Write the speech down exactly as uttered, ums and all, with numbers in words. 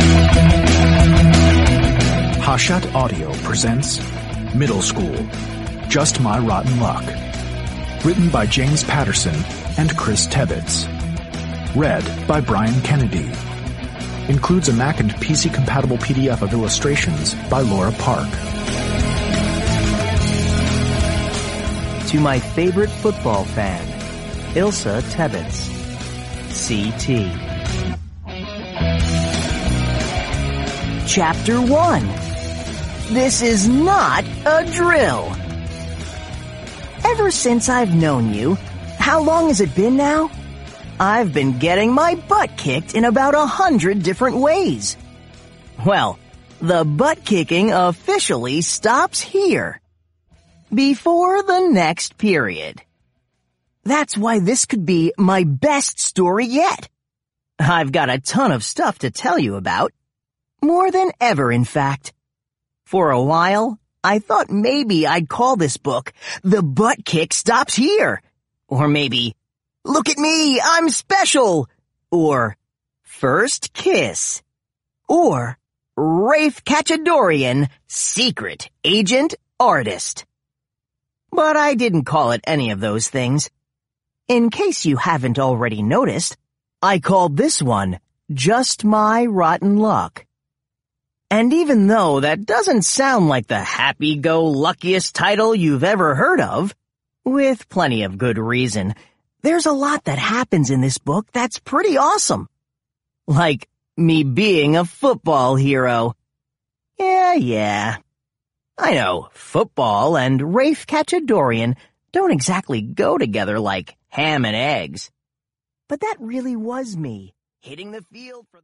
Hachette Audio presents Middle School, Just My Rotten Luck. Written by James Patterson and Chris Tebbets. Read by Brian Kennedy. Includes a Mac and P C-compatible P D F of illustrations by Laura Park. To my favorite football fan, Ilsa Tebbets, C T. Chapter one. This is not a drill. Ever since I've known you, how long has it been now? I've been getting my butt kicked in about a hundred different ways. Well, the butt kicking officially stops here. Before the next period. That's why this could be my best story yet. I've got a ton of stuff to tell you about. More than ever, in fact. For a while, I thought maybe I'd call this book The Butt Kick Stops Here. Or maybe, Look at Me, I'm Special. Or, First Kiss. Or, Rafe Kachadorian, Secret Agent Artist. But I didn't call it any of those things. In case you haven't already noticed, I called this one Just My Rotten Luck. And even though that doesn't sound like the happy-go-luckiest title you've ever heard of, with plenty of good reason, there's a lot that happens in this book that's pretty awesome. Like me being a football hero. Yeah, yeah. I know, football and Rafe Kachadorian don't exactly go together like ham and eggs. But that really was me, hitting the field for...